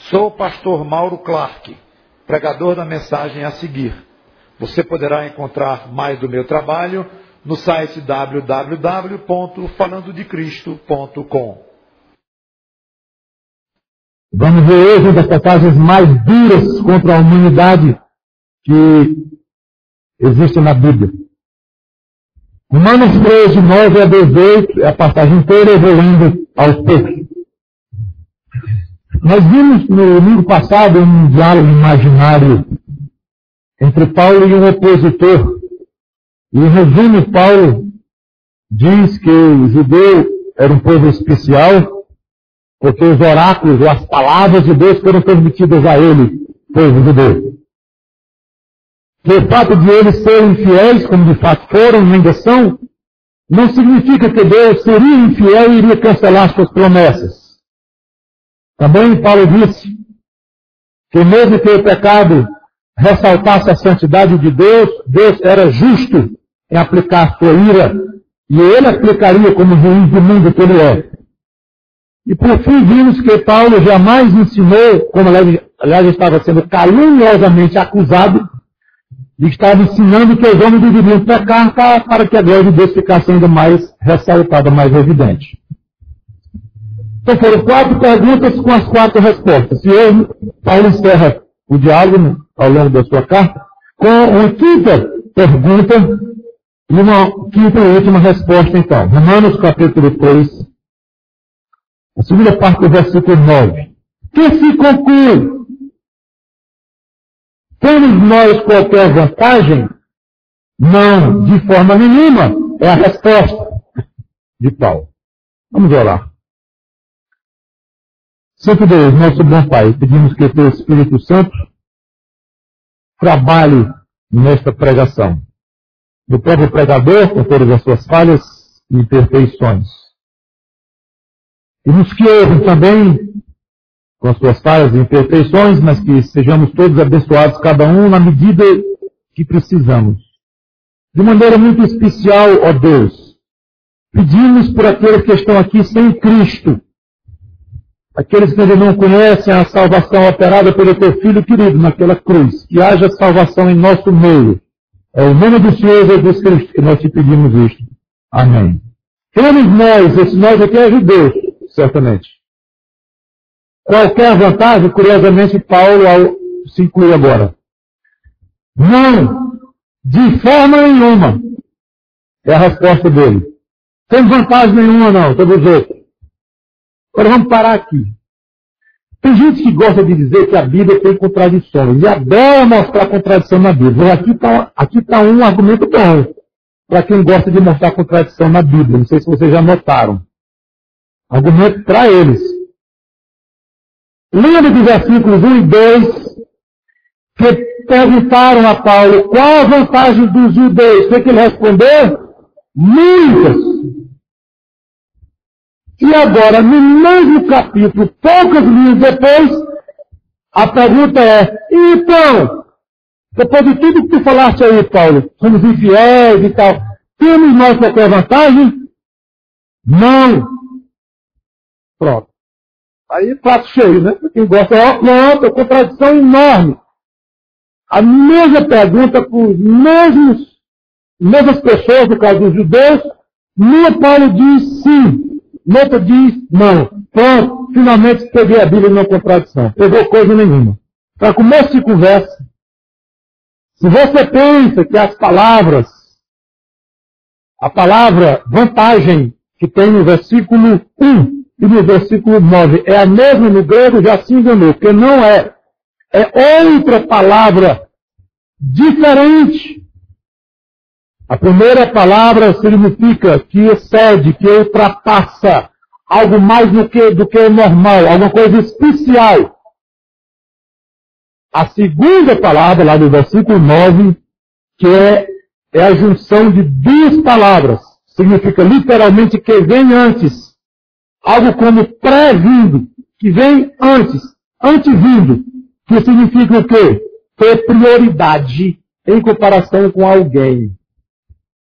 Sou o pastor Mauro Clark, pregador da mensagem a seguir. Você poderá encontrar mais do meu trabalho no site www.falandodecristo.com. Vamos ver hoje uma das passagens mais duras contra a humanidade que existe na Bíblia. Romanos 3, de 9 a 18, é a passagem inteira, eu vou lendo aos poucos. Nós vimos no domingo passado um diálogo imaginário entre Paulo e um opositor. E em resumo, Paulo diz que o judeu era um povo especial, porque os oráculos ou as palavras de Deus foram transmitidas a ele, povo judeu. O fato de eles serem fiéis, como de fato foram e ainda são, não significa que Deus seria infiel e iria cancelar suas promessas. Também Paulo disse que mesmo que o pecado ressaltasse a santidade de Deus, Deus era justo em aplicar sua ira, e ele aplicaria como juiz do mundo que ele é. E por fim vimos que Paulo jamais ensinou, como aliás estava sendo caluniosamente acusado, de que estava ensinando que os homens deveriam pecar para que a glória de Deus ficasse ainda mais ressaltada, mais evidente. Então foram 4 perguntas com as 4 respostas. E hoje Paulo encerra o diálogo ao longo da sua carta com uma quinta pergunta e uma quinta e última resposta então. Romanos capítulo 3, a segunda parte do versículo 9. Que se conclui? Temos nós qualquer vantagem? Não, de forma nenhuma. É a resposta de Paulo. Vamos orar. Santo Deus, nosso bom Pai, pedimos que o Teu Espírito Santo trabalhe nesta pregação. Do próprio pregador, com todas as suas falhas e imperfeições. E nos que ouvem também, com as suas falhas e imperfeições, mas que sejamos todos abençoados, cada um na medida que precisamos. De maneira muito especial, ó Deus, pedimos por aqueles que estão aqui sem Cristo, aqueles que ainda não conhecem a salvação operada pelo Teu Filho querido naquela cruz, que haja salvação em nosso meio. É o nome do Senhor Jesus Cristo que nós te pedimos isto. Amém. Temos nós, esse nós aqui é judeus, certamente. Qualquer vantagem, curiosamente, Paulo se inclui agora. Não, de forma nenhuma, é a resposta dele. Tem vantagem nenhuma não, todos os outros. Agora vamos parar aqui. Tem gente que gosta de dizer que a Bíblia tem contradições. E adora mostrar contradição na Bíblia. Aqui está um argumento bom para quem gosta de mostrar contradição na Bíblia. Não sei se vocês já notaram. Argumento para eles. Lembra dos versículos 1 e 2 que perguntaram a Paulo qual a vantagem dos judeus? O que ele respondeu? Muitas. E agora, no mesmo capítulo, poucas linhas depois, a pergunta é, então, depois de tudo que tu falaste aí, Paulo, somos infiéis e tal, temos nós qualquer vantagem? Não. Pronto. Aí, prato cheio, né? Quem gosta, pronto, contradição enorme. A mesma pergunta para os mesmas pessoas, no caso dos judeus, numa Paulo diz sim. Noutra diz, não. Pronto, finalmente peguei a Bíblia numa contradição. Pegou coisa nenhuma. Para começo de conversa, se você pensa que a palavra vantagem que tem no versículo 1 e no versículo 9 é a mesma no grego, já se enganou, porque não é. É outra palavra diferente. A primeira palavra significa que excede, que ultrapassa algo mais do que o normal, alguma coisa especial. A segunda palavra, lá do versículo 9, que é a junção de 2 palavras, significa literalmente que vem antes. Algo como pré-vindo, que vem antes, antevindo, que significa o quê? Ter prioridade em comparação com alguém.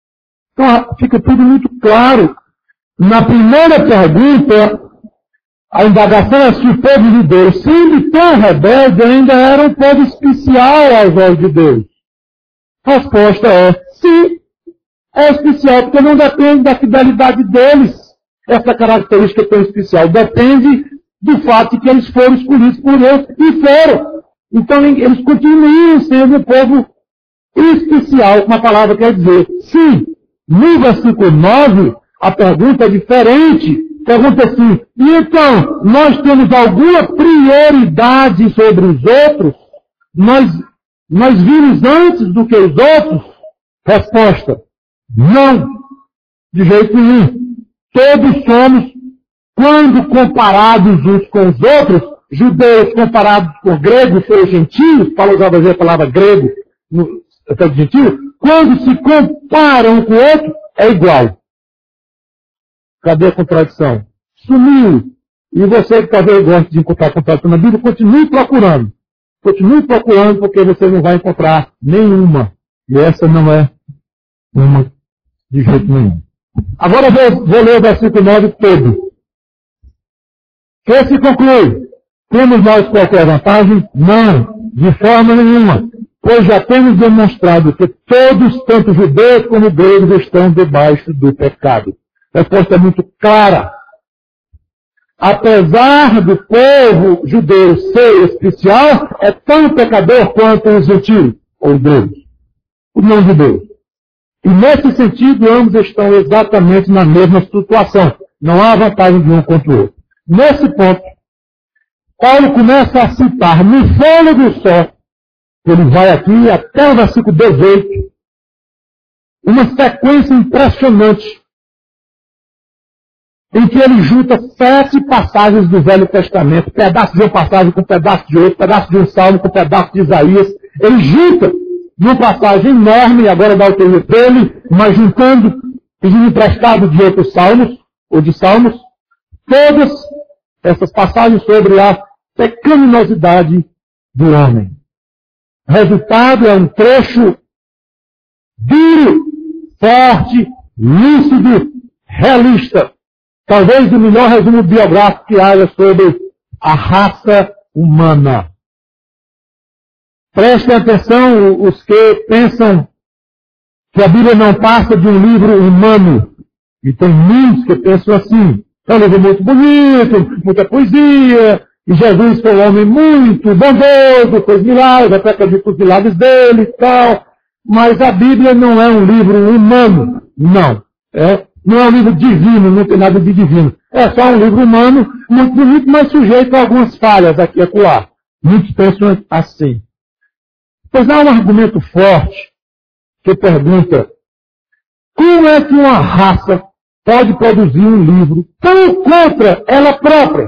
Então, fica tudo muito claro. Na primeira pergunta, A indagação é se o povo de Deus, sendo tão rebelde, ainda era um povo especial aos olhos de Deus. A resposta é sim, é especial, porque não depende da fidelidade deles, essa característica tão especial. Depende do fato de que eles foram escolhidos por Deus e foram. Então eles continuam sendo um povo especial, como a palavra quer dizer. Sim, no versículo 9, a pergunta é diferente. Pergunta assim, e então, nós temos alguma prioridade sobre os outros? Nós vimos antes do que os outros? Resposta, não, de jeito nenhum. Todos somos, quando comparados uns com os outros, judeus comparados com gregos ou gentios, Paulo usava a palavra grego, até de gentio, quando se comparam um com o outro, é igual. Cadê a contradição? Sumiu. E você que talvez goste de encontrar contradição na Bíblia, continue procurando. Continue procurando, porque você não vai encontrar nenhuma. E essa não é uma de jeito nenhum. Agora eu vou ler o versículo 9 todo. Que se conclui? Temos nós qualquer vantagem? Não, de forma nenhuma. Pois já temos demonstrado que todos, tanto judeus como gregos, estão debaixo do pecado. A resposta é muito clara. Apesar do povo judeu ser especial, é tão pecador quanto os gentios, ou gregos, os não judeus. E nesse sentido, ambos estão exatamente na mesma situação. Não há vantagem de um contra o outro. Nesse ponto, Paulo começa a citar no fôlego só, ele vai aqui até o versículo 18, uma sequência impressionante, em que ele junta 7 passagens do Velho Testamento, pedaço de uma passagem com pedaço de outro, pedaço de um salmo com pedaço de Isaías. Ele junta numa passagem enorme, agora da autoria dele, mas juntando, pedindo emprestado de outros salmos, ou de salmos, todas essas passagens sobre a pecaminosidade do homem. O resultado é um trecho duro, forte, lúcido, realista. Talvez o melhor resumo biográfico que haja sobre a raça humana. Prestem atenção os que pensam que a Bíblia não passa de um livro humano. E tem muitos que pensam assim. É um livro muito bonito, muita poesia, e Jesus foi um homem muito bondoso, fez milagres, até acredito os milagres dele e tal. Mas a Bíblia não é um livro humano. Não. Não é um livro divino, não tem nada de divino. É só um livro humano, muito bonito, mas sujeito a algumas falhas aqui e acolá. Muitos pensam assim. Pois há um argumento forte que pergunta: como é que uma raça pode produzir um livro tão contra ela própria?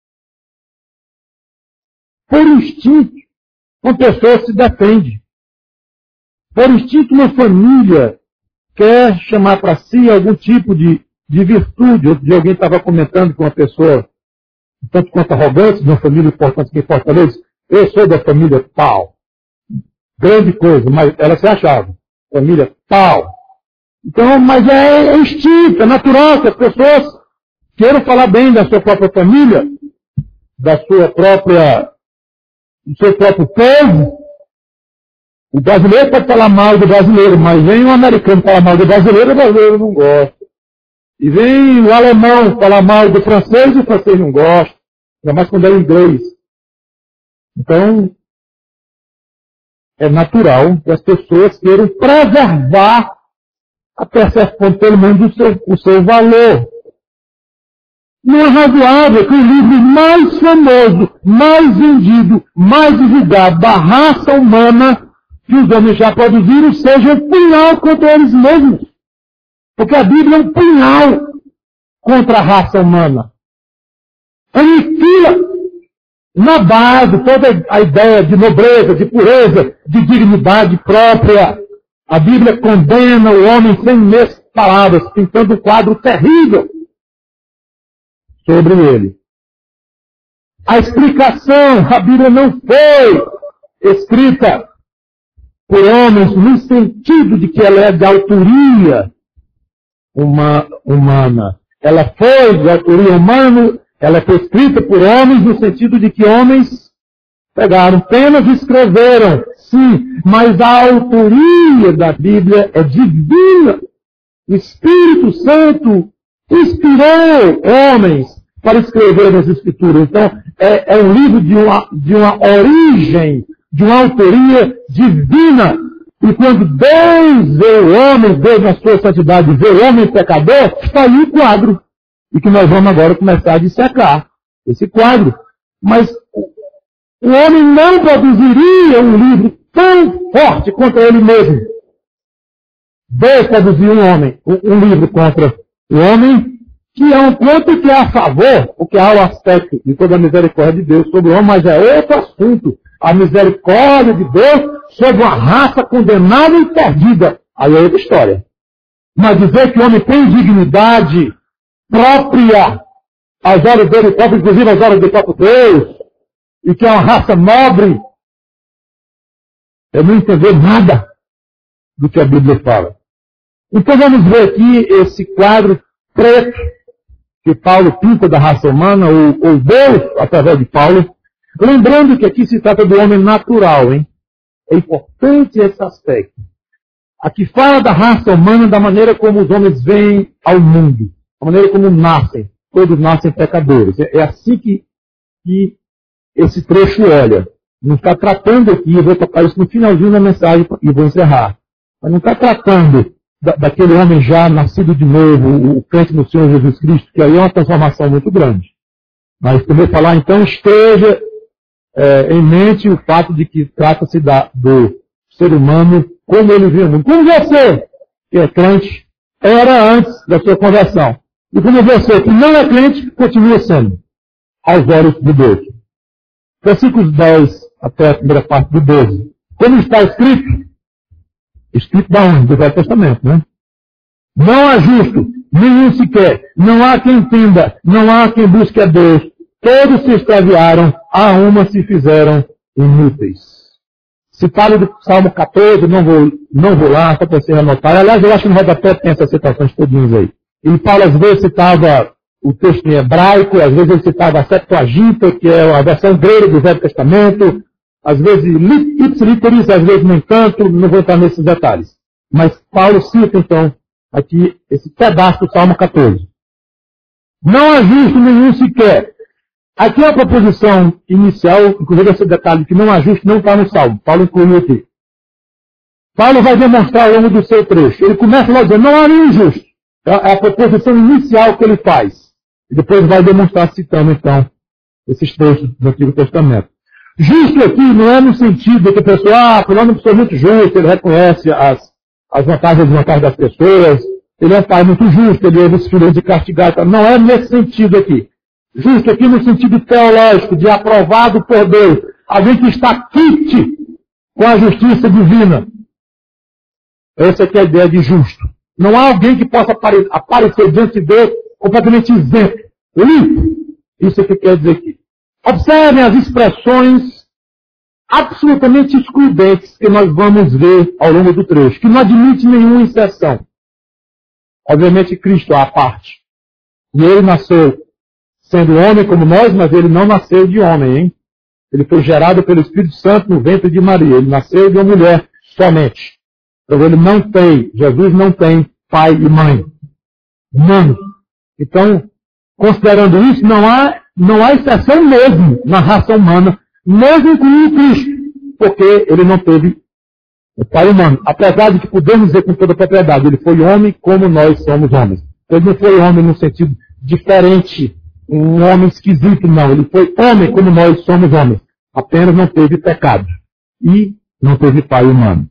Por instinto, uma pessoa se defende. Por instinto, uma família quer chamar para si algum tipo de virtude. Outro dia alguém estava comentando com uma pessoa, tanto quanto arrogante, de uma família importante aqui em Fortaleza. Eu sou da família tal. Grande coisa, mas ela se achava. Família tal. Então, mas é instinto, é natural que as pessoas queiram falar bem da sua própria família, do seu próprio povo. O brasileiro pode falar mal do brasileiro, mas vem um americano falar mal do brasileiro, o brasileiro não gosta. E vem o alemão falar mal do francês, o francês não gosta. Ainda mais quando é inglês. Então, é natural que as pessoas queiram preservar, até certo ponto, pelo menos, o seu valor. Não é razoável que o livro mais famoso, mais vendido, mais divulgado da raça humana que os homens já produziram seja um punhal contra eles mesmos. Porque a Bíblia é um punhal contra a raça humana. Aniquila na base toda a ideia de nobreza, de pureza, de dignidade própria. A Bíblia condena o homem sem meias palavras, pintando um quadro terrível sobre ele. A explicação, a Bíblia não foi escrita por homens no sentido de que ela é de autoria humana. Ela foi de autoria humana Ela foi escrita por homens no sentido de que homens pegaram penas e escreveram, sim, mas a autoria da Bíblia é divina. O Espírito Santo inspirou homens para escrever as Escrituras. Então, é um livro de uma origem, de uma autoria divina. E quando Deus vê o homem, Deus na sua santidade, vê o homem pecador, está aí o quadro. E que nós vamos agora começar a dissecar esse quadro. Mas o homem não produziria um livro tão forte contra ele mesmo. Deus produziu um livro contra o homem, que é um ponto que é a favor, porque há o aspecto de toda a misericórdia de Deus sobre o homem, mas é outro assunto. A misericórdia de Deus sobre uma raça condenada e perdida. Aí é outra história. Mas dizer que o homem tem dignidade própria, às horas dele próprio, inclusive às horas do próprio Deus, e que é uma raça nobre, eu não entender nada do que a Bíblia fala. Então vamos ver aqui esse quadro preto que Paulo pinta da raça humana, ou Deus, através de Paulo. Lembrando que aqui se trata do homem natural, hein? É importante esse aspecto. Aqui fala da raça humana, da maneira como os homens vêm ao mundo, da maneira como nascem. Todos nascem pecadores. É assim que esse trecho olha. Não está tratando aqui, eu vou tocar isso no finalzinho da mensagem e vou encerrar. Mas não está tratando daquele homem já nascido de novo, o crente no Senhor Jesus Cristo, que aí é uma transformação muito grande. Mas também falar, então, esteja em mente o fato de que trata-se do ser humano como ele viu o mundo. Como você, que é crente, era antes da sua conversão. E como você, que não é crente, continua sendo, aos olhos de Deus. Versículos 10 até a primeira parte do 12. Como está escrito? Escrito da onde? Do Velho Testamento, né? Não há justo, nenhum sequer. Não há quem entenda, não há quem busque a Deus. Todos se extraviaram, a uma se fizeram inúteis. Citado do Salmo 14, não vou lá, só para você anotar. Aliás, eu acho que no rodapé tem essas citações todas aí. E Paulo às vezes citava o texto em hebraico, às vezes ele citava a Septuaginta, que é a versão grega do Velho Testamento, às vezes ipsiliteris, às vezes nem tanto, não vou entrar nesses detalhes. Mas Paulo cita então aqui esse pedaço do Salmo 14. Não há justo nenhum sequer. Aqui é a proposição inicial, inclusive esse detalhe que não há justo, não está no Salmo. Paulo incluiu aqui. Paulo vai demonstrar ao longo do seu trecho. Ele começa lá dizendo, não há nenhum justo. É a proposição inicial que ele faz. E depois vai demonstrar citando, então, esses trechos do Antigo Testamento. Justo aqui não é no sentido de que a pessoa, fulano é uma pessoa muito justa, ele reconhece as vantagens e desvantagens das pessoas, ele é um pai muito justo, ele é os filhos de castigar. Não é nesse sentido aqui. Justo aqui no sentido teológico, de aprovado por Deus. Alguém que está quite com a justiça divina. Essa aqui é a ideia de justo. Não há alguém que possa aparecer diante de Deus completamente isento, limpo. Isso é o que quer dizer aqui. Observem as expressões absolutamente excludentes que nós vamos ver ao longo do trecho, que não admite nenhuma exceção. Obviamente, Cristo à parte. E ele nasceu sendo homem como nós, mas ele não nasceu de homem, hein? Ele foi gerado pelo Espírito Santo no ventre de Maria. Ele nasceu de uma mulher somente. Então Jesus não tem pai e mãe. Não. Então, considerando isso, não há exceção mesmo na raça humana, mesmo incluindo Cristo, porque ele não teve o pai humano. Apesar de que podemos dizer com toda propriedade, ele foi homem como nós somos homens. Ele não foi homem no sentido diferente, um homem esquisito, não. Ele foi homem como nós somos homens. Apenas não teve pecado. E não teve pai humano.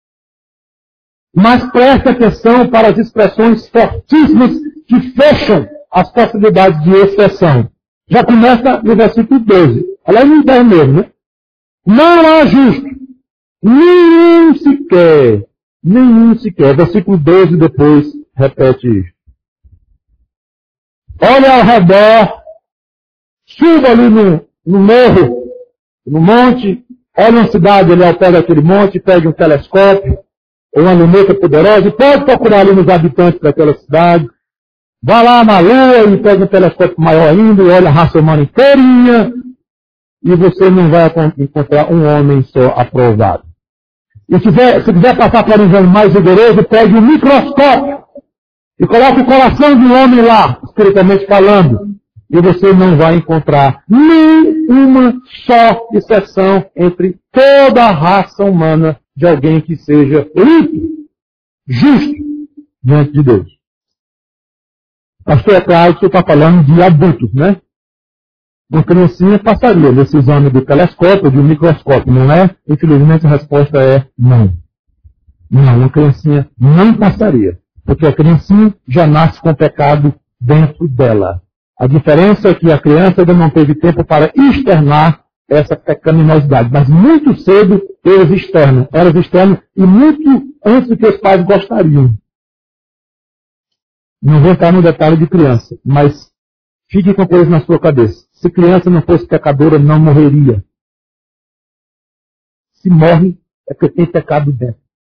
Mas preste atenção para as expressões fortíssimas que fecham as possibilidades de exceção. Já começa no versículo 12. Aliás, no 10 mesmo, né? Não há justo. Nenhum sequer. Nenhum sequer. Versículo 12 depois repete isso. Olha ao redor. Suba ali no morro, no monte. Olha uma cidade ali ao pé daquele monte. Pegue um telescópio ou uma luneta poderosa e pode procurar ali nos habitantes daquela cidade. Vá lá na Lua e pega um telescópio maior ainda e olha a raça humana inteirinha e você não vai encontrar um homem só aprovado. E se quiser passar para um exame mais rigoroso, pegue um microscópio e coloque o coração de um homem lá, espiritualmente falando, e você não vai encontrar nem uma só exceção entre toda a raça humana de alguém que seja limpo, justo, diante de Deus. Pastor, é claro que você está falando de adultos, né? Uma criancinha passaria nesse exame do telescópio, do microscópio, não é? Infelizmente a resposta é não. Não, uma criancinha não passaria. Porque a criancinha já nasce com pecado dentro dela. A diferença é que a criança ainda não teve tempo para externar essa pecaminosidade. Mas muito cedo eles externam e muito antes do que os pais gostariam. Não vou entrar no detalhe de criança, mas fique com coisa na sua cabeça. Se criança não fosse pecadora, não morreria. Se morre, é porque tem pecado dentro.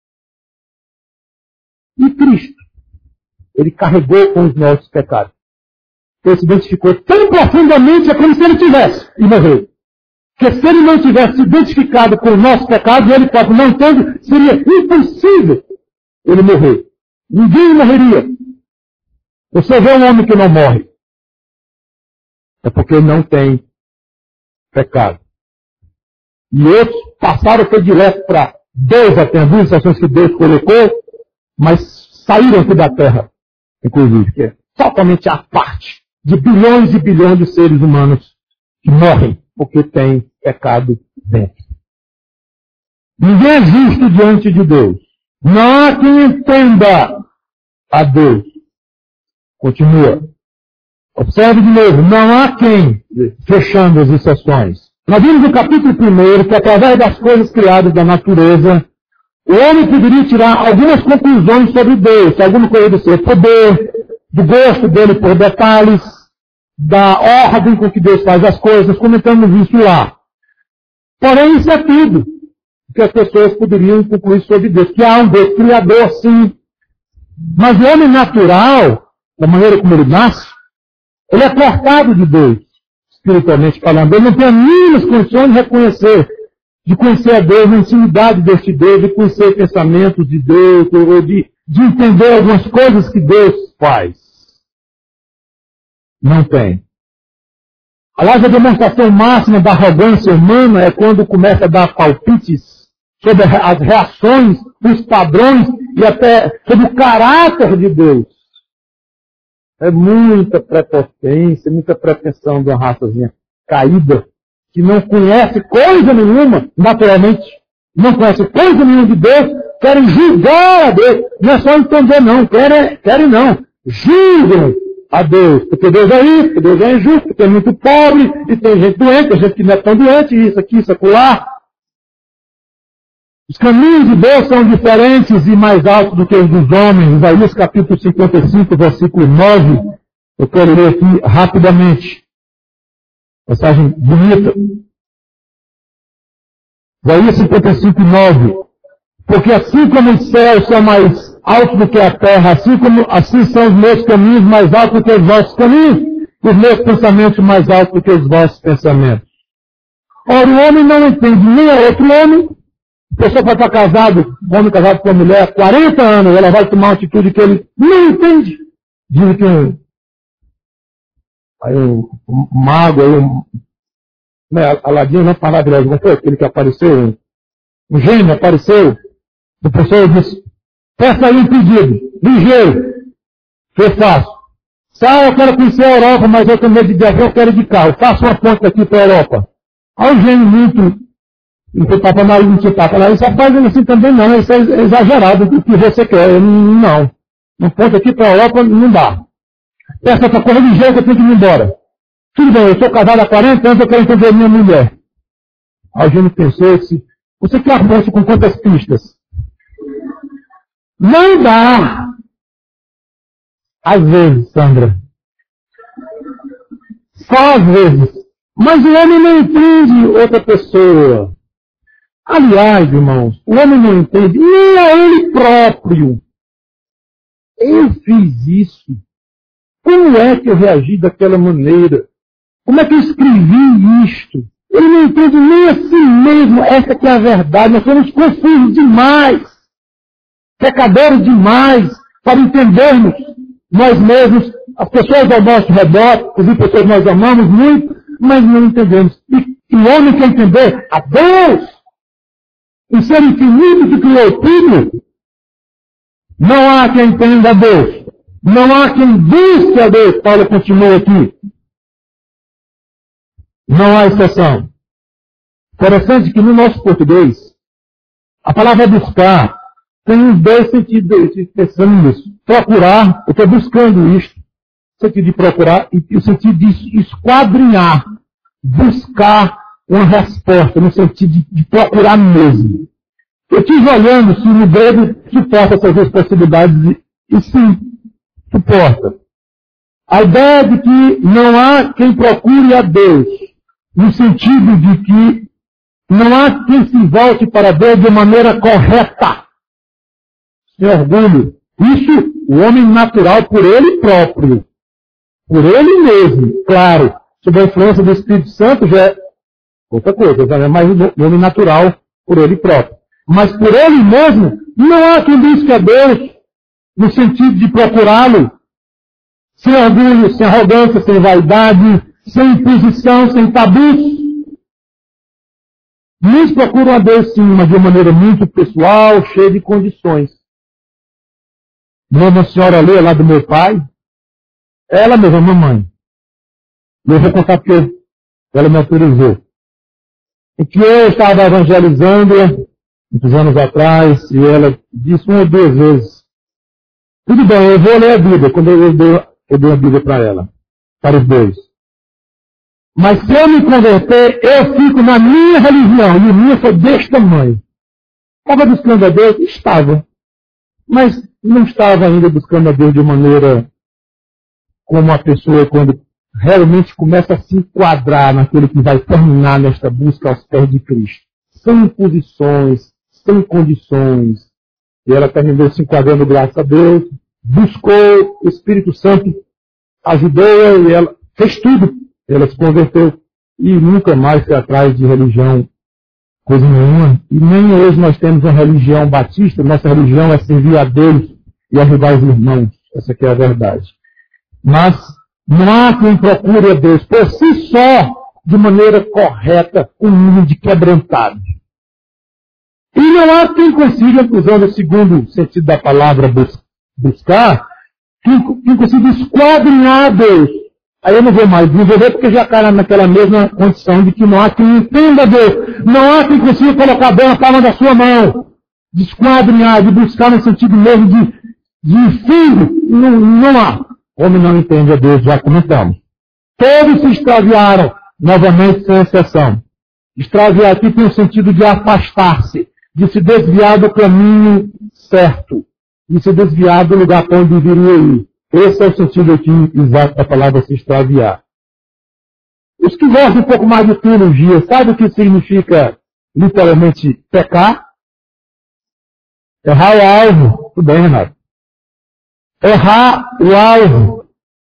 E Cristo, ele carregou com os nossos pecados. Ele se identificou tão profundamente, é como se ele tivesse, e morreu. Porque se ele não tivesse se identificado com os nossos pecados, ele próprio não tendo, seria impossível ele morrer. Ninguém morreria. Você vê um homem que não morre. É porque não tem pecado. E outros passaram foi direto para Deus, até as duas estações que Deus colocou, mas saíram aqui da terra, inclusive, que é totalmente a parte de bilhões e bilhões de seres humanos que morrem porque tem pecado dentro. Ninguém é justo diante de Deus. Não há quem entenda a Deus. Continua. Observe de novo, não há quem, fechando as exceções. Nós vimos no capítulo 1 que através das coisas criadas da natureza, o homem poderia tirar algumas conclusões sobre Deus, alguma coisa do seu poder, do gosto dele por detalhes, da ordem com que Deus faz as coisas, comentamos isso lá. Porém, isso é tudo que as pessoas poderiam concluir sobre Deus, que há um Deus criador, sim. Mas o homem natural, da maneira como ele nasce, ele é cortado de Deus, espiritualmente falando. Ele não tem as mínimas condições de reconhecer, de conhecer a Deus, a intimidade deste Deus, de conhecer pensamentos de Deus, ou de entender algumas coisas que Deus faz. Não tem. Aliás, a demonstração máxima da arrogância humana é quando começa a dar palpites sobre as reações, os padrões e até sobre o caráter de Deus. É muita prepotência, muita pretensão de uma raçazinha caída, que não conhece coisa nenhuma, naturalmente, não conhece coisa nenhuma de Deus, querem julgar a Deus. Não é só entender não, querem não. Julgam a Deus, porque Deus é isso, porque Deus é injusto, porque é muito pobre, e tem gente doente, tem gente que não é tão doente, isso aqui, isso acolá. Os caminhos de Deus são diferentes e mais altos do que os dos homens. Isaías capítulo 55, versículo 9. Eu quero ler aqui rapidamente. Passagem bonita. Isaías 55, 9. Porque assim como os céus são mais altos do que a terra, assim são os meus caminhos mais altos do que os vossos caminhos, e os meus pensamentos mais altos do que os vossos pensamentos. Ora, o homem não entende nem a outro homem. A pessoa pode estar casado, um homem casado com uma mulher há 40 anos, ela vai tomar uma atitude que ele não entende. Diz que um mago, Aladinho não é maravilhoso, não foi aquele que apareceu, um gênio apareceu, a pessoa disse, peça aí um pedido, ligeiro, que eu faço. Eu quero conhecer a Europa, mas eu tenho medo de avião, eu quero ir de carro, faça uma ponte aqui para a Europa. Aí o gênio muito, não foi tapa na língua, não tapa na língua, só faz assim também não, isso é exagerado do que você quer, não. Uma ponte aqui para a Europa não dá. Peça para correr ligeiro que eu tenho que ir embora. Tudo bem, eu sou casado há 40 anos, eu quero entender minha mulher. Aí o gênio pensou e disse, você quer a ponte com quantas pistas? Não dá. Às vezes, Sandra. Só às vezes. Mas o homem não entende outra pessoa. Aliás, irmãos, o homem não entende nem a ele próprio. Eu fiz isso Como é que eu reagi daquela maneira? Como é que eu escrevi isto? Ele não entende nem a si mesmo. Essa que é a verdade. Nós somos confusos demais. Pecadores demais para entendermos nós mesmos, as pessoas ao nosso redor, as pessoas que nós amamos muito, mas não entendemos. E o homem quer entender a Deus, o ser infinito que criou tudo. Não há quem entenda a Deus. Não há quem busque a Deus. Paulo continua aqui. Não há exceção. Interessante que no nosso português, a palavra buscar tem uns dois sentidos, pensando nisso. Procurar, eu estou buscando isto. O sentido de procurar e o sentido de esquadrinhar. Buscar uma resposta, no sentido de procurar mesmo. Eu estive olhando se no grego suporta essas duas possibilidades, e sim, suporta. A ideia de que não há quem procure a Deus, no sentido de que não há quem se volte para Deus de maneira correta, sem orgulho. Isso, o homem natural por ele próprio, por ele mesmo, claro, sob a influência do Espírito Santo já é outra coisa, já é mais o homem natural por ele próprio. Mas por ele mesmo, não há quem busque a Deus no sentido de procurá-lo, sem orgulho, sem arrogância, sem vaidade, sem imposição, sem tabus. Muitos procuram a Deus sim, mas de uma maneira muito pessoal, cheia de condições. Uma senhora ali, lá do meu pai, ela mesma, mamãe. Eu vou contar porque ela me autorizou. E que eu estava evangelizando muitos anos atrás, e ela disse uma ou duas vezes, tudo bem, eu vou ler a Bíblia, quando eu dei a Bíblia para ela, para os dois. Mas se eu me converter, eu fico na minha religião, e a minha foi deste tamanho. Estava buscando a Deus? Estava. Mas não estava ainda buscando a Deus de maneira como a pessoa, quando realmente começa a se enquadrar naquele que vai terminar nesta busca aos pés de Cristo. Sem imposições, sem condições. E ela terminou se enquadrando, graças a Deus, buscou, o Espírito Santo ajudou-a e ela fez tudo. Ela se converteu e nunca mais foi atrás de religião, coisa nenhuma. E nem hoje nós temos uma religião batista, nossa religião é servir a Deus e ajudar os irmãos. Essa aqui é a verdade. Mas não há quem procure a Deus por si só, de maneira correta, humilde, quebrantado. E não há quem consiga, usando o segundo sentido da palavra buscar, quem consiga esquadrinhar a Deus. Aí eu não vou mais desenvolver porque já cai naquela mesma condição de que não há quem entenda a Deus. Não há quem consiga colocar Deus na palma da sua mão. De esquadrinhar, de buscar no sentido mesmo de filho. Não há. O homem não entende a Deus, já comentamos. Todos se extraviaram, novamente sem exceção. Extraviar aqui tem o sentido de afastar-se, de se desviar do caminho certo, de se desviar do lugar para onde deveria ir. Esse é o sentido aqui exato da palavra se extraviar. Os que gostam um pouco mais de teologia, sabem o que significa literalmente pecar? Errar o alvo. Tudo bem, Renato? Errar o alvo.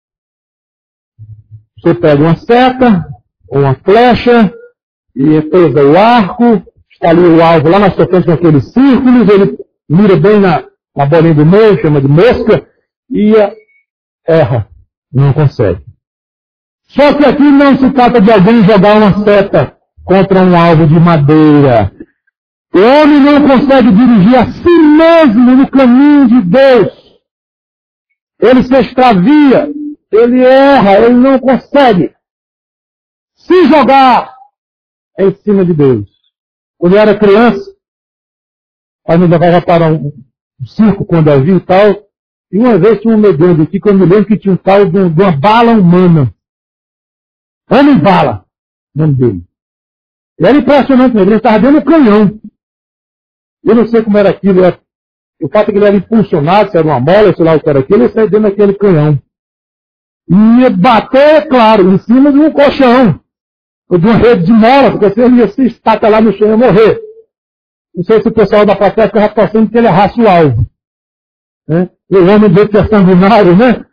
Você pega uma seta, ou uma flecha, e pega o arco, está ali o alvo lá na sua frente com aqueles círculos, ele mira bem na bolinha do meio, chama de mosca, e erra. Não consegue. Só que aqui não se trata de alguém jogar uma seta contra um alvo de madeira. O homem não consegue dirigir a si mesmo no caminho de Deus. Ele se extravia, ele erra, ele não consegue se jogar em cima de Deus. Quando eu era criança, pai me levava para um circo com Davi e tal, e uma vez tinha um medonho aqui, que eu me lembro que tinha um tal de uma bala humana. Homem-bala, o nome dele. E era impressionante, ele estava dentro do canhão. Eu não sei como era aquilo, o fato é que ele era impulsionado, se era uma mola, sei lá o que era aquilo, ele saía dentro daquele canhão. E ia bater, claro, em cima de um colchão, ou de uma rede de mola, porque se ele ia se estaca lá no chão e ia morrer. Não sei se o pessoal da plateia ficava torcendo que ele errasse o alvo. Né? E o homem dele que é sanguinário, né?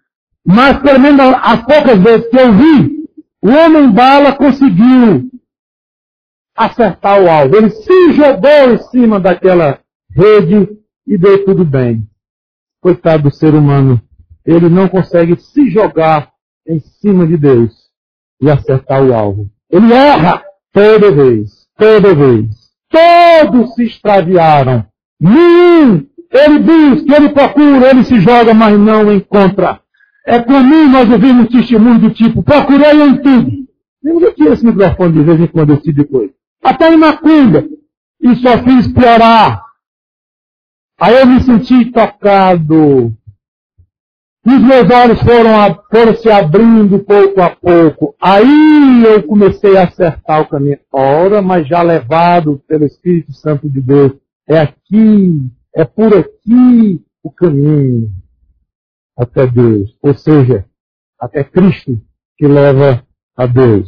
Mas, pelo menos as poucas vezes que eu vi, o homem bala conseguiu acertar o alvo. Ele se jogou em cima daquela rede e deu tudo bem. Coitado do ser humano. Ele não consegue se jogar em cima de Deus e acertar o alvo. Ele erra toda vez. Toda vez. Todos se extraviaram. Nenhum. Ele busca, ele procura, ele se joga, mas não encontra. É comum nós ouvirmos testemunho do tipo, procurei em tudo. Eu tiro esse microfone de vez em quando eu tiro depois. Até em macumba. E só fiz piorar. Aí eu me senti tocado. Os meus olhos foram se abrindo pouco a pouco. Aí eu comecei a acertar o caminho. Ora, mas já levado pelo Espírito Santo de Deus. É aqui, é por aqui o caminho até Deus. Ou seja, até Cristo que leva a Deus.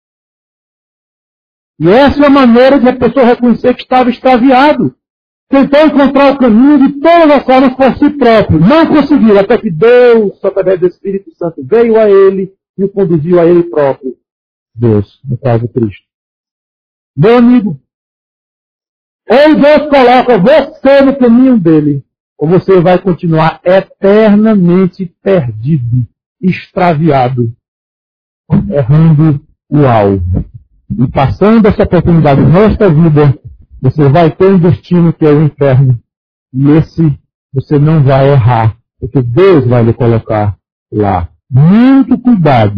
E essa é a maneira de a pessoa reconhecer que estava extraviado. Tentou encontrar o caminho de todas as formas por si próprio. Não conseguiu, até que Deus, através do Espírito Santo, veio a ele e o conduziu a ele próprio. Deus, no caso Cristo. Meu amigo, ou Deus coloca você no caminho dele, ou você vai continuar eternamente perdido, extraviado, errando o alvo. E passando essa oportunidade nesta vida, você vai ter um destino que é o inferno. E esse você não vai errar, porque Deus vai lhe colocar lá. Muito cuidado.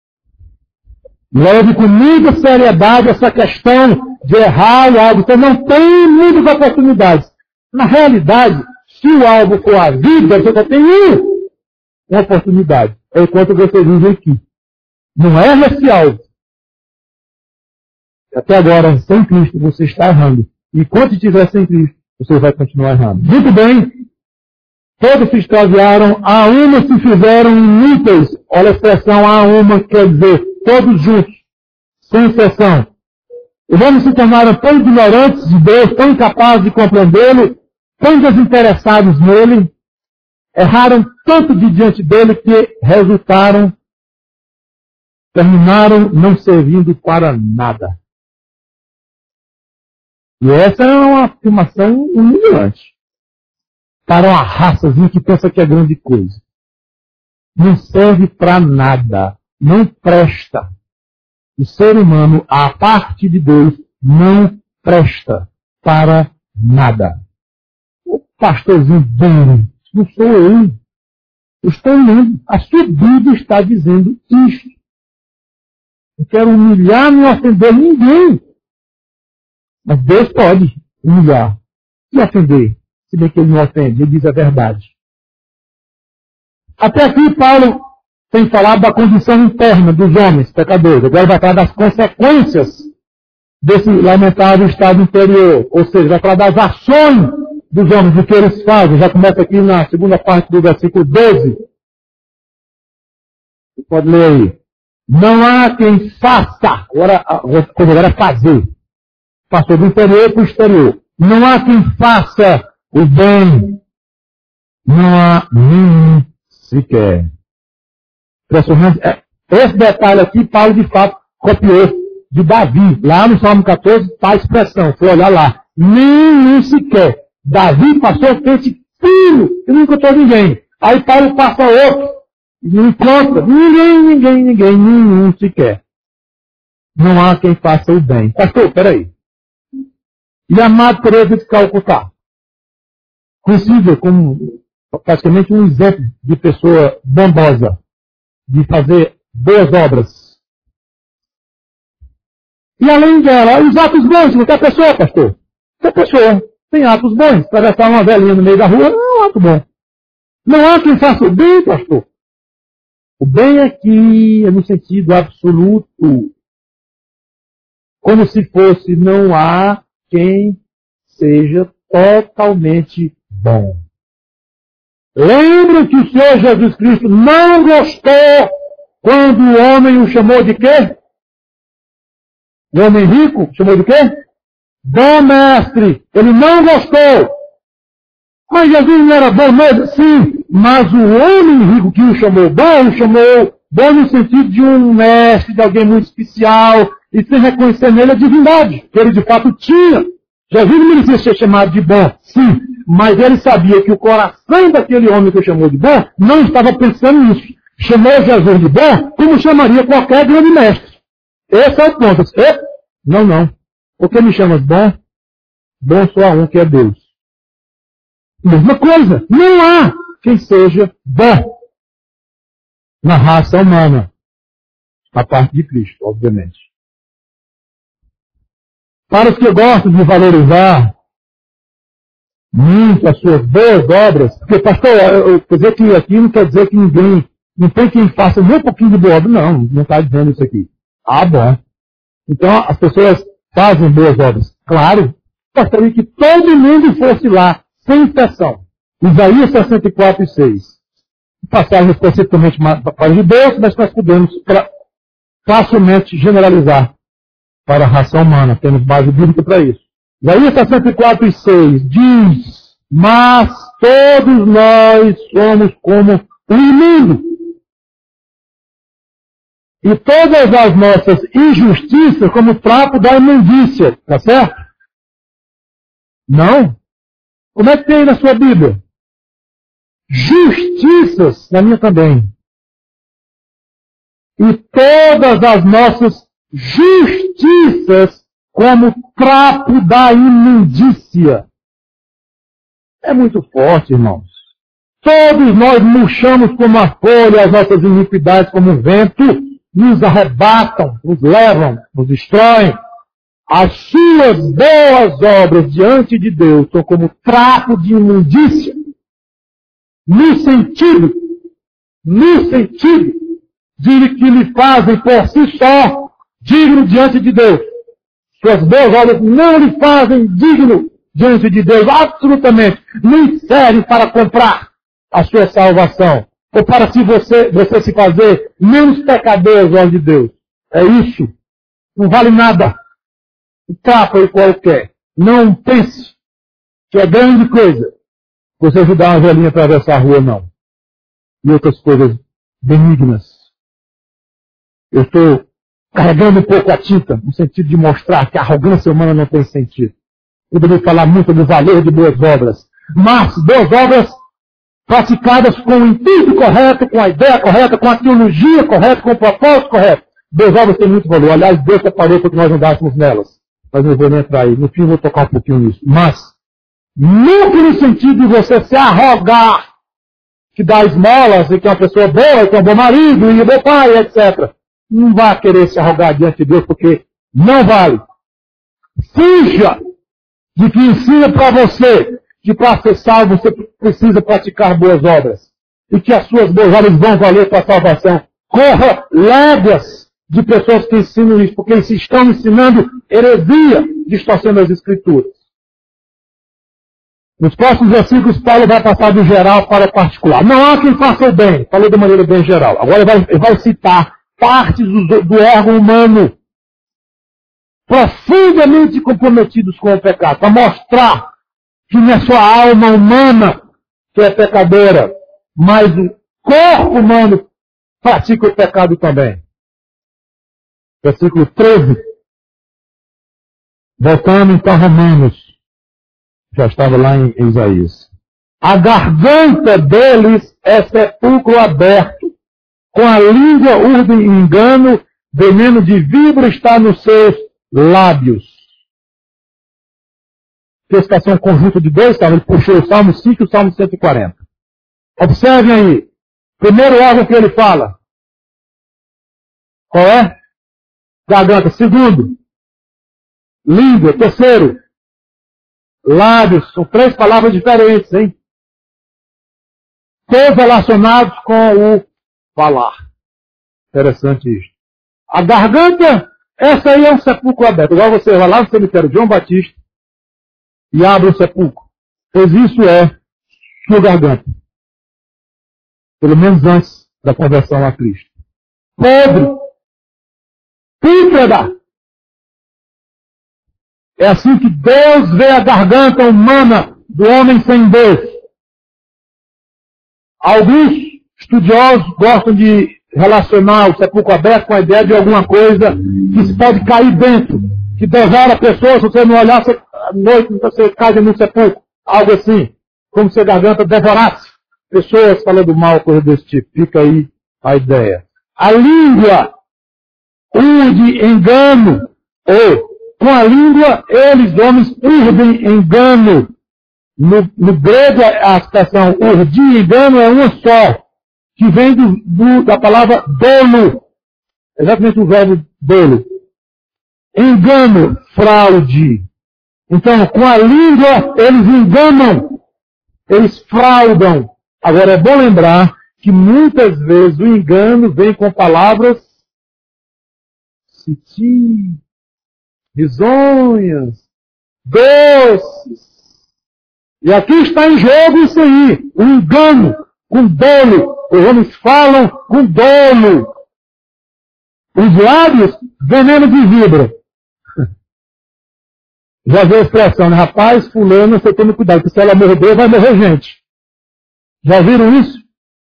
Leve com muita seriedade essa questão de errar o alvo. Você não tem muitas oportunidades. Na realidade, se o alvo for a vida, você só tem uma oportunidade. É enquanto você vive aqui. Não erra esse alvo. Até agora, sem Cristo, você está errando. E enquanto estiver sem Cristo, você vai continuar errando. Muito bem. Todos se extraviaram, a uma se fizeram inúteis. Olha a expressão a uma, quer dizer, todos juntos, sem exceção. Os homens se tornaram tão ignorantes de Deus, tão incapazes de compreendê-lo, tão desinteressados nele, erraram tanto de diante dele que terminaram não servindo para nada. E essa é uma afirmação humilhante para uma raçazinha que pensa que é grande coisa. Não serve para nada. Não presta. O ser humano, à parte de Deus, não presta para nada. O pastorzinho bom, não sou eu. Eu estou lendo. A sua Bíblia está dizendo isto. Não quero humilhar nem ofender ninguém. Mas Deus pode humilhar e ofender, se bem que ele não ofende, ele diz a verdade. Até aqui Paulo tem falado da condição interna dos homens pecadores. Agora vai falar das consequências desse lamentável estado interior. Ou seja, vai falar das ações dos homens, do que eles fazem. Já começa aqui na segunda parte do versículo 12. Você pode ler aí. Não há quem faça. Agora é fazer. Passou do interior para o exterior. Não há quem faça o bem. Não há nenhum sequer. Esse detalhe aqui, Paulo de fato copiou de Davi. Lá no Salmo 14 está a expressão. Foi olhar lá. Nenhum sequer. Davi passou por esse filho e não encontrou ninguém. Aí Paulo passa outro. E não encontra ninguém, nenhum sequer. Não há quem faça o bem. Pastor, peraí. E amado Teresa de Calcutá, conhecido como praticamente um exemplo de pessoa bondosa, de fazer boas obras. E além dela, os atos bons de qualquer pessoa, pastor. Qualquer pessoa tem atos bons. Atravessar uma velhinha no meio da rua não é um ato bom. Não há quem faça o bem, pastor. O bem aqui é no sentido absoluto. Como se fosse não há quem seja totalmente bom. Lembra que o Senhor Jesus Cristo não gostou quando o homem o chamou de quê? O homem rico chamou de quê? Bom mestre. Ele não gostou. Mas Jesus não era bom mesmo? Sim, mas o homem rico que o chamou bom no sentido de um mestre, de alguém muito especial, e sem reconhecer nele a divindade, que ele de fato tinha. Jesus não merecia ser chamado de bom, sim, mas ele sabia que o coração daquele homem que o chamou de bom não estava pensando nisso. Chamou Jesus de bom como chamaria qualquer grande mestre. Esse é o ponto. Não. O que me chama de bom? Bom só há um, que é Deus. Mesma coisa. Não há quem seja bom na raça humana. A parte de Cristo, obviamente. Para os que gostam de valorizar muito as suas boas obras, porque, pastor, eu quer dizer que aqui não quer dizer que ninguém, não tem quem faça nem um pouquinho de boa obra. Não está dizendo isso aqui. Ah, bom. Então, as pessoas fazem boas obras. Claro, gostaria que todo mundo fosse lá, sem exceção. Isaías 64:6. Passagem especificamente para os judeus, mas nós podemos facilmente generalizar para a raça humana. Temos base bíblica para isso. Isaías 64:6 diz: mas todos nós somos como o imundo, e todas as nossas injustiças como trapo da imundícia. Está certo? Não? Como é que tem na sua Bíblia? Justiças, na minha também. E todas as nossas justiças como trapo da imundícia. É muito forte, irmãos. Todos nós murchamos como a folha, as nossas iniquidades como o vento, nos arrebatam, nos levam, nos destroem. As suas boas obras diante de Deus são como trapo de imundícia. No sentido de que lhe fazem por si só digno diante de Deus. Suas boas obras não lhe fazem digno diante de Deus, absolutamente. Nem servem para comprar a sua salvação. Ou para você se fazer menos pecador aos olhos de Deus. É isso. Não vale nada. Um trapo aí qualquer. Não pense que é grande coisa você ajudar uma velhinha a atravessar a rua, não. E outras coisas benignas. Eu estou carregando um pouco a tinta, no sentido de mostrar que a arrogância humana não tem sentido. Eu deveria falar muito do valor de boas obras. Mas boas obras praticadas com o intuito correto, com a ideia correta, com a teologia correta, com o propósito correto. Boas obras têm muito valor. Aliás, Deus separou para que nós andássemos nelas. Mas não vou nem entrar aí. No fim, vou tocar um pouquinho nisso. Mas, nunca no sentido de você se arrogar, que dá esmolas, e que é uma pessoa boa, que é um bom marido, e um bom pai, etc. Não vá querer se arrogar diante de Deus, porque não vale. Fuja de que ensina para você que para ser salvo você precisa praticar boas obras. E que as suas boas obras vão valer para a salvação. Corra léguas de pessoas que ensinam isso, porque eles estão ensinando heresia, distorcendo as Escrituras. Nos próximos versículos, Paulo vai passar do geral para o particular. Não há quem faça o bem. Falei de maneira bem geral. Agora ele vai citar partes do órgão humano profundamente comprometidos com o pecado, para mostrar que não é só a alma humana que é pecadora, mas o corpo humano pratica o pecado também. Versículo 13. Voltando então a Romanos. Já estava lá em Isaías. A garganta deles é sepulcro aberto, com a língua urdem engano, veneno de víbora está nos seus lábios. Citação conjunta de dois salmos. Ele puxou o Salmo 5 e o Salmo 140. Observem aí. Primeiro órgão que ele fala. Qual é? Garganta. Segundo, língua. Terceiro, lábios. São três palavras diferentes, hein? Todos relacionados com o falar. Interessante isso. A garganta, essa aí é um sepulcro aberto. Igual você vai lá no cemitério de João Batista e abre o sepulcro. Pois isso é sua garganta. Pelo menos antes da conversão a Cristo. Podre. Pútrida. É assim que Deus vê a garganta humana do homem sem Deus. Alguns estudiosos gostam de relacionar o sepulcro aberto com a ideia de alguma coisa que se pode cair dentro, que devora a pessoa, se você não olhar, você, à noite você cai no sepulcro, algo assim, como se a garganta devorasse pessoas falando mal, coisa desse tipo. Fica aí a ideia. A língua urde engano, ou com a língua eles, homens, urdem engano. No grego, a expressão urdir engano é uma só, que vem da palavra dolo, exatamente o verbo dolo. Engano, fraude. Então, com a língua, eles enganam, eles fraudam. Agora, é bom lembrar que muitas vezes o engano vem com palavras sutis, risonhas, doces. E aqui está em jogo isso aí, o engano, com dolo. Os homens falam com dolo. Os lábios, veneno de vibra. Já viu a expressão, né? Rapaz, fulano, você tome cuidado, porque se ela morder, vai morrer gente. Já viram isso?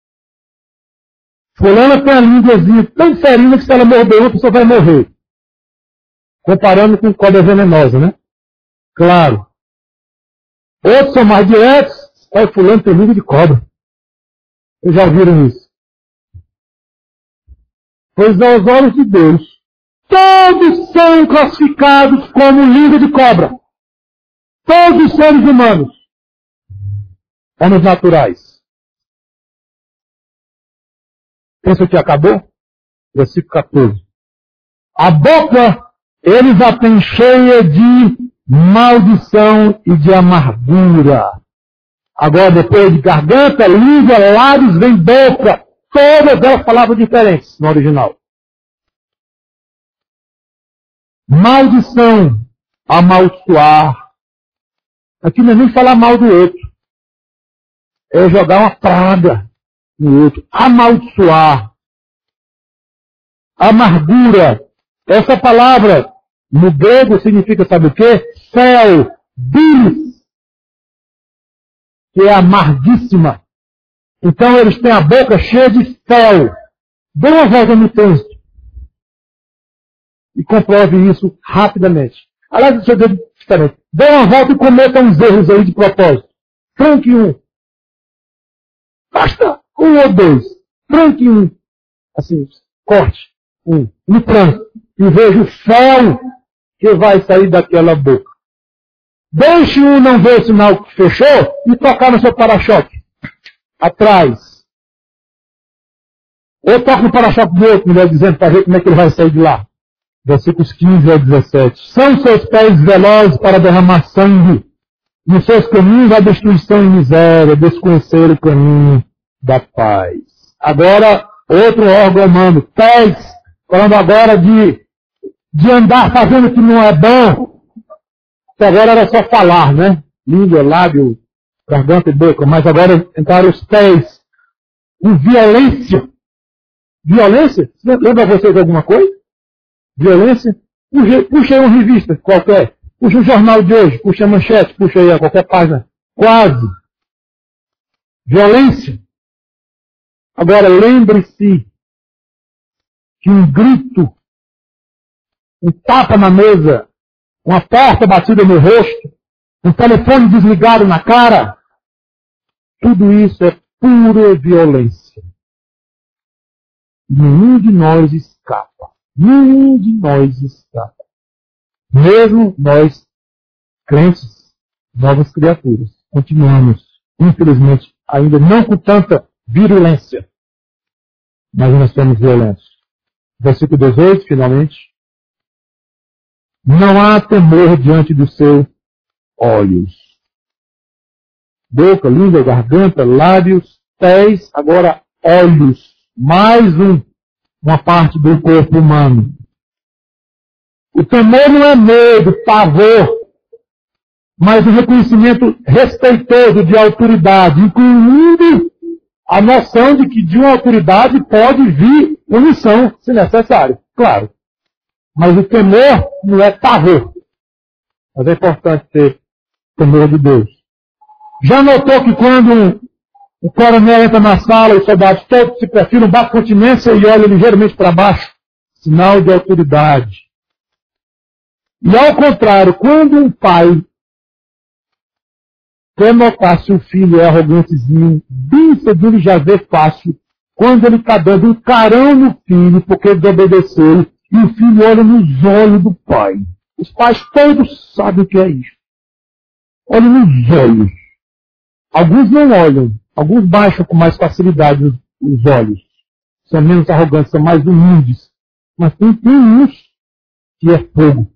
Fulano tem a línguazinha tão ferina que se ela morder, uma pessoa vai morrer. Comparando com cobra venenosa, né? Claro. Outros são mais diretos. Olha, fulano tem língua de cobra. Vocês já ouviram isso? Pois aos olhos de Deus, todos são classificados como língua de cobra. Todos os seres humanos. Homens naturais. Pensa que acabou? Versículo 14. A boca eles a têm cheia de maldição e de amargura. Agora, depois de garganta, língua, lábios, vem boca. Todas elas palavras diferentes no original. Maldição, amaldiçoar. Aqui não é nem falar mal do outro. É jogar uma praga no outro. Amaldiçoar. Amargura. Essa palavra no grego significa, sabe o quê? Fel, bilis, que é amarguíssima. Então eles têm a boca cheia de fel. Dê uma volta no texto e comprove isso rapidamente. Aliás, deixa eu dizer diferente. Dê uma volta e cometa uns erros aí de propósito. Tranque um. Basta um ou dois. Tranque um. Assim, corte um. No tranco. E veja o fel que vai sair daquela boca. Deixe um não ver o sinal que fechou e tocar no seu para-choque. Atrás. Ou toca no para-choque do outro, melhor dizendo, para ver como é que ele vai sair de lá. Versículos 15 a 17. São seus pés velozes para derramar sangue. Nos seus caminhos há destruição e miséria, desconhecer o caminho da paz. Agora, outro órgão humano, pés, falando agora de andar fazendo o que não é bom. Até agora era só falar, né? Língua, lábio, garganta e boca. Mas agora entraram os pés com violência. Violência? Lembra vocês de alguma coisa? Violência? Puxa aí uma revista qualquer. Puxa um jornal de hoje. Puxa a manchete. Puxa aí a qualquer página. Quase. Violência. Agora lembre-se que um grito, um tapa na mesa, uma porta batida no rosto, um telefone desligado na cara, tudo isso é pura violência. Nenhum de nós escapa. Nenhum de nós escapa. Mesmo nós, crentes, novas criaturas, continuamos, infelizmente, ainda não com tanta virulência, mas nós somos violentos. Versículo 18, finalmente. Não há temor diante dos seus olhos. Boca, língua, garganta, lábios, pés, agora olhos. Mais uma parte do corpo humano. O temor não é medo, pavor, mas o reconhecimento respeitoso de autoridade, incluindo a noção de que de uma autoridade pode vir punição, se necessário, claro. Mas o temor não é pavor. Mas é importante ter temor de Deus. Já notou que quando O coronel entra na sala, os soldados todos se perfilam, batem continência e olham ligeiramente para baixo. Sinal de autoridade. E ao contrário, quando um pai quer notar se o filho é arrogantezinho, bem cedo ele já vê fácil, quando ele está dando um carão no filho, porque ele desobedeceu, e o filho olha nos olhos do pai. Os pais todos sabem o que é isso. Olham nos olhos. Alguns não olham, alguns baixam com mais facilidade os olhos. São menos arrogantes, são mais humildes. Mas tem uns que é fogo.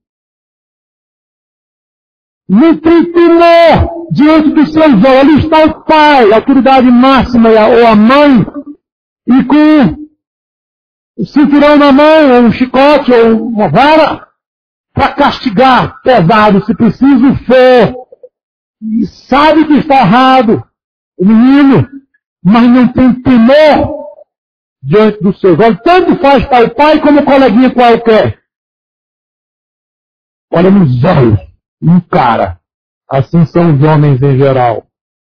Não tem temor diante dos seus olhos. Ali está o pai, a autoridade máxima, ou a mãe, e com o cinturão na mão, ou um chicote, ou uma vara, para castigar pesado, se preciso for. E sabe que está errado, o menino, mas não tem temor diante dos seus olhos. Tanto faz para o pai como o coleguinha qualquer. Olha nos olhos, encara. Assim são os homens em geral.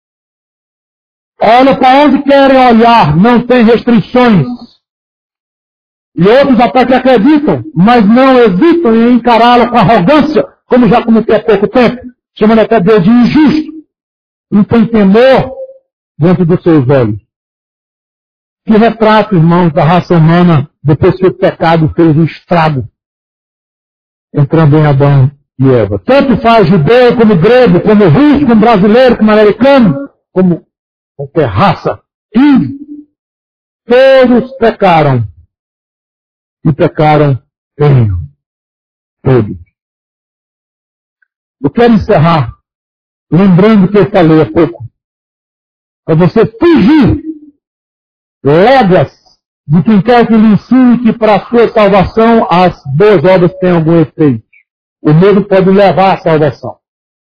Olha para onde querem olhar, não tem restrições. E outros até que acreditam, mas não hesitam em encará-lo com arrogância, como já comentei há pouco tempo, chamando até Deus de injusto. Não tem temor diante dos seus olhos. Que retrato, irmãos, da raça humana, depois que o pecado fez um estrago, entrando em Adão e Eva. Tanto faz judeu, como grego, como russo, como brasileiro, como americano, como qualquer raça, índio. Todos pecaram. E pecaram feio. Todos. Eu quero encerrar lembrando que eu falei há pouco. Para você fugir léguas de quem quer que lhe ensine que para a sua salvação as boas obras têm algum efeito. O medo pode levar à salvação.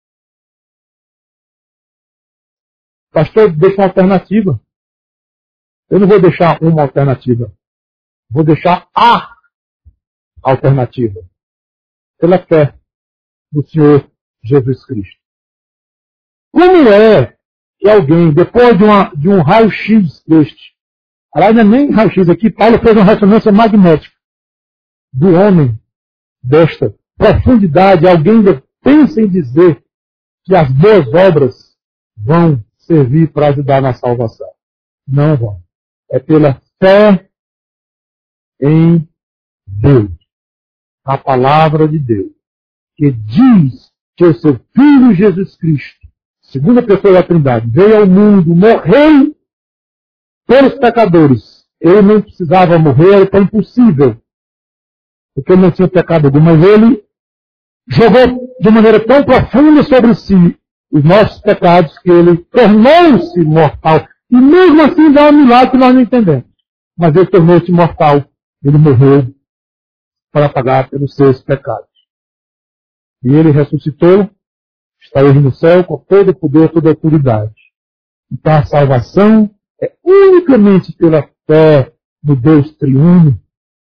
Pastor, deixa uma alternativa. Eu não vou deixar uma alternativa. Vou deixar a alternativa. Pela fé no Senhor Jesus Cristo. Como é que alguém, depois de um raio-x deste, aliás, não é nem raio-x aqui, Paulo fez uma ressonância magnética do homem desta profundidade, alguém ainda pensa em dizer que as boas obras vão servir para ajudar na salvação. Não vão. É pela fé em Deus, a palavra de Deus, que diz que o seu Filho Jesus Cristo, segunda pessoa da Trindade, veio ao mundo, morreu pelos pecadores. Ele não precisava morrer, era tão impossível, porque ele não tinha pecado algum, mas ele jogou de maneira tão profunda sobre si os nossos pecados que ele tornou-se mortal. E mesmo assim dá um milagre que nós não entendemos. Mas ele tornou-se mortal. Ele morreu para pagar pelos seus pecados. E ele ressuscitou, está hoje no céu com todo o poder, toda a autoridade. Então a salvação é unicamente pela fé no Deus triuno,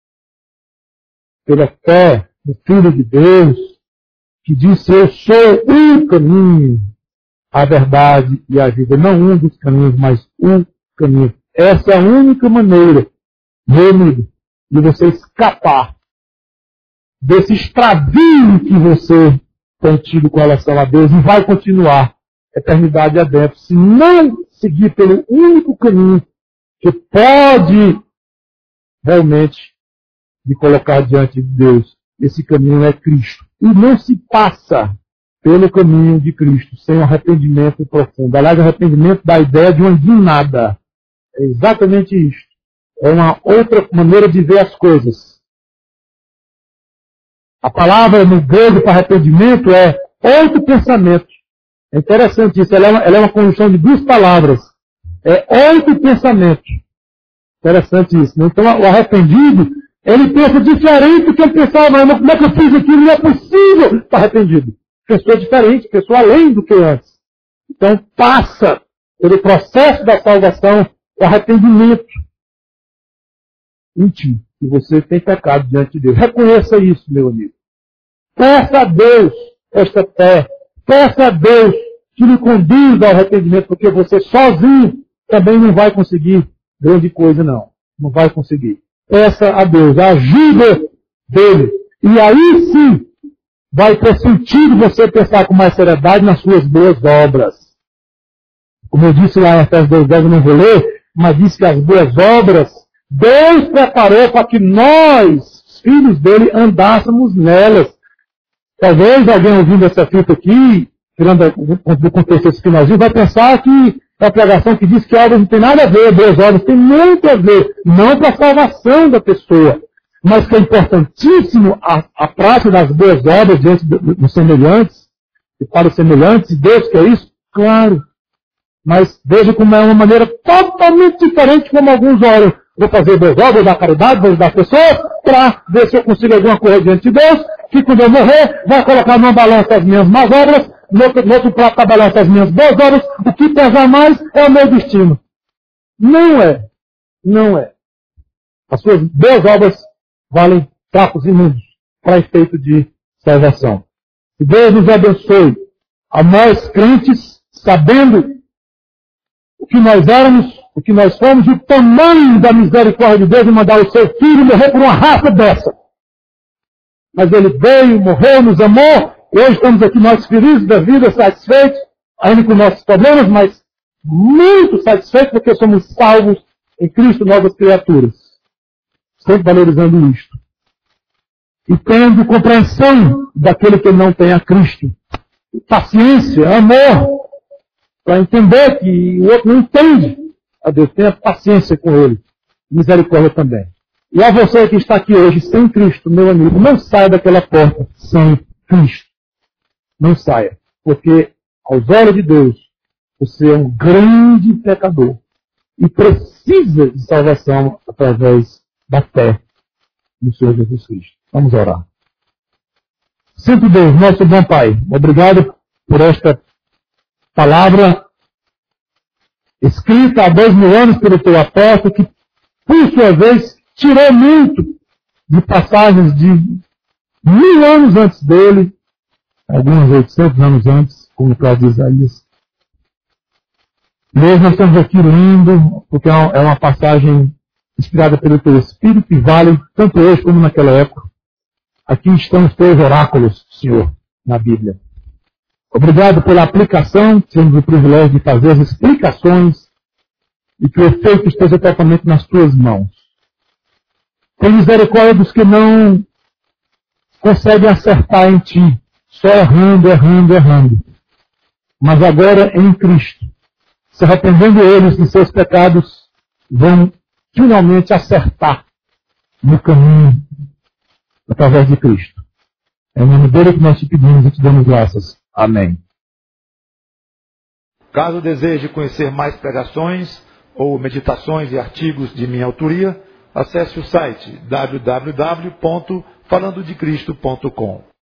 pela fé no Filho de Deus, que disse: eu sou o caminho, a verdade e a vida. Não um dos caminhos, mas um caminho. Essa é a única maneira, meu amigo, de você escapar desse extravio que você tem tido com relação a Deus e vai continuar eternidade adentro, se não seguir pelo único caminho que pode realmente me colocar diante de Deus. Esse caminho é Cristo. E não se passa pelo caminho de Cristo sem um arrependimento profundo. Aliás, o arrependimento dá a ideia de uma guinada. É exatamente isso. É uma outra maneira de ver as coisas. A palavra no grego para arrependimento é outro pensamento. É interessante isso. Ela é uma conjunção de duas palavras. É outro pensamento. Interessante isso. Né? Então, o arrependido, ele pensa diferente do que ele pensava. Mas como é que eu fiz aquilo? Não é possível estar arrependido. Pessoa diferente, pessoa além do que antes. Então, passa pelo processo da salvação, o arrependimento íntimo, que você tem pecado diante de Deus. Reconheça isso, meu amigo. Peça a Deus esta fé. Peça a Deus que lhe conduza ao arrependimento, porque você sozinho também não vai conseguir grande coisa, não. Não vai conseguir. Peça a Deus a ajuda dele. E aí sim, vai ter sentido você pensar com mais seriedade nas suas boas obras. Como eu disse lá em Efésios 2:10, eu não vou ler, mas diz que as boas obras, Deus preparou para que nós, filhos dele, andássemos nelas. Talvez alguém ouvindo essa fita aqui, tirando do contexto esse finalzinho, vai pensar que é a pregação que diz que obras não tem nada a ver, boas obras tem muito a ver, não para a salvação da pessoa, mas que é importantíssimo a prática das boas obras diante dos semelhantes, e para os semelhantes, e Deus quer isso? Claro. Mas veja como é uma maneira totalmente diferente como alguns olham. Vou fazer boas obras, vou dar caridade, vou ajudar as pessoas, para ver se eu consigo alguma coisa diante de Deus, que quando eu morrer, vai colocar numa balança as minhas más obras, no outro prato da balança as minhas boas obras, o que pesar mais é o meu destino. Não é. Não é. As suas boas obras valem trapos imundos para efeito de salvação. Que Deus nos abençoe a nós crentes, sabendo o que nós éramos, o que nós fomos, e o tamanho da misericórdia de Deus em mandar o seu filho morrer por uma raça dessa. Mas ele veio, morreu, nos amou, e hoje estamos aqui nós felizes da vida, satisfeitos, ainda com nossos problemas, mas muito satisfeitos porque somos salvos em Cristo, novas criaturas. Sempre valorizando isto. E tendo compreensão daquele que não tem a Cristo. Paciência, amor, para entender que o outro não entende a Deus. Tenha paciência com ele. Misericórdia também. E a você que está aqui hoje sem Cristo, meu amigo, não saia daquela porta sem Cristo. Não saia. Porque, aos olhos de Deus, você é um grande pecador. E precisa de salvação através da fé no Senhor Jesus Cristo. Vamos orar. Santo Deus, nosso bom Pai, obrigado por esta palavra escrita há 2000 anos pelo teu apóstolo, que, por sua vez, tirou muito de passagens de 1000 anos antes dele, alguns 800 anos antes, como o caso de Isaías. Hoje nós estamos aqui lendo, porque é uma passagem inspirada pelo teu Espírito, e vale tanto hoje como naquela época. Aqui estão os teus oráculos, Senhor, na Bíblia. Obrigado pela aplicação, temos o privilégio de fazer as explicações e que o efeito esteja totalmente nas tuas mãos. Tem misericórdia dos que não conseguem acertar em ti, só errando. Mas agora em Cristo, se arrependendo eles de seus pecados, vão finalmente acertar no caminho através de Cristo. É em nome dele que nós te pedimos e te damos graças. Amém. Caso deseje conhecer mais pregações ou meditações e artigos de minha autoria, acesse o site www.falandodecristo.com.